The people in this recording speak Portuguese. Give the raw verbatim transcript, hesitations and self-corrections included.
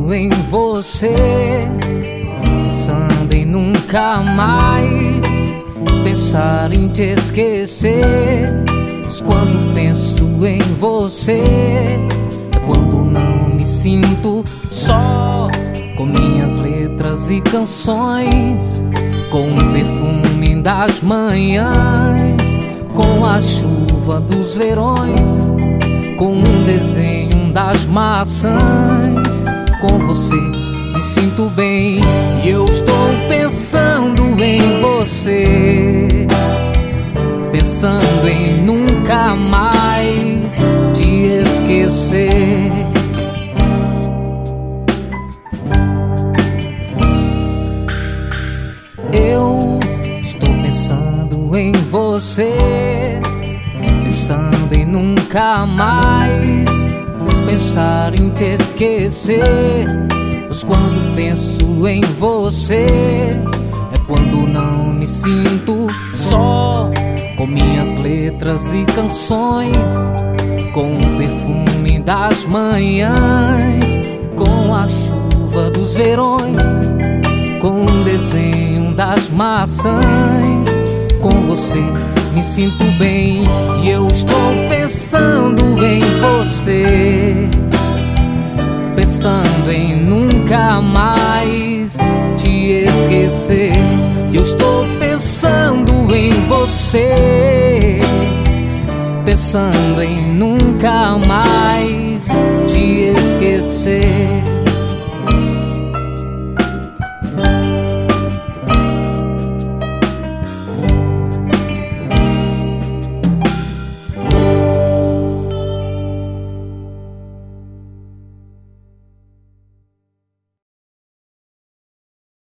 pensando em você, pensando em nunca mais pensar em te esquecer. Mas quando penso em você, é quando não me sinto só, com minhas letras e canções, com o perfume das manhãs, com a chuva dos verões, com o desenho das maçãs. Com você me sinto bem e eu estou pensando em você, pensando em nunca mais te esquecer. Eu estou pensando em você, pensando em nunca mais pensar em te esquecer. Mas quando penso em você, é quando não me sinto só, com minhas letras e canções, com o perfume das manhãs, com a chuva dos verões, com o desenho das maçãs. Com você me sinto bem e eu estou pensando em você, pensando em nunca mais te esquecer. Eu estou pensando em você, pensando em nunca mais te esquecer.